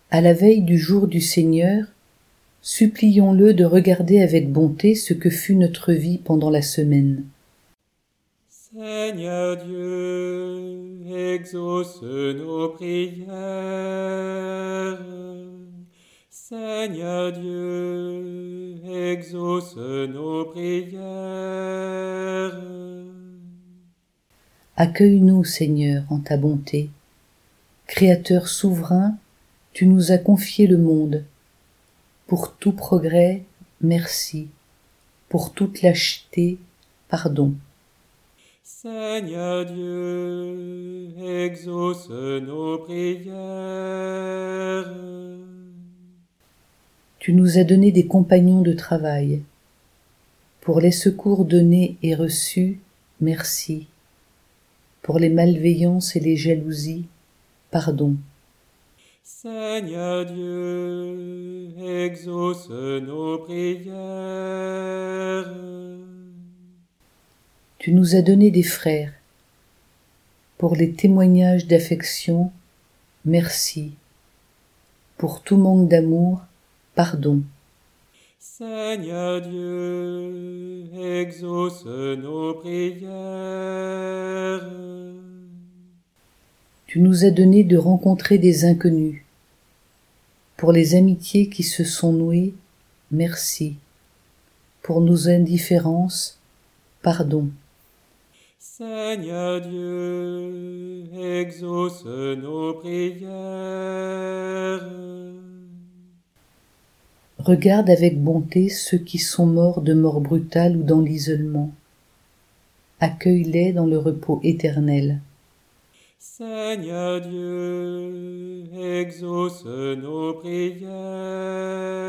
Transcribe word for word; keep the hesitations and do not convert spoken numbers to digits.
À la veille du jour du Seigneur, supplions-le de regarder avec bonté ce que fut notre vie pendant la semaine. Seigneur Dieu, exauce nos prières. Seigneur Dieu, exauce nos prières. Accueille-nous, Seigneur, en ta bonté. Créateur souverain, tu nous as confié le monde. Pour tout progrès, merci. Pour toute lâcheté, pardon. Seigneur Dieu, exauce nos prières. Tu nous as donné des compagnons de travail. Pour les secours donnés et reçus, merci. Pour les malveillances et les jalousies, pardon. Seigneur Dieu, exauce nos prières. Tu nous as donné des frères. Pour les témoignages d'affection, merci. Pour tout manque d'amour, pardon. Seigneur Dieu, exauce nos prières. Tu nous as donné de rencontrer des inconnus. Pour les amitiés qui se sont nouées, merci. Pour nos indifférences, pardon. Seigneur Dieu, exauce nos prières. Regarde avec bonté ceux qui sont morts de mort brutale ou dans l'isolement. Accueille-les dans le repos éternel. Seigneur Dieu, exauce nos prières.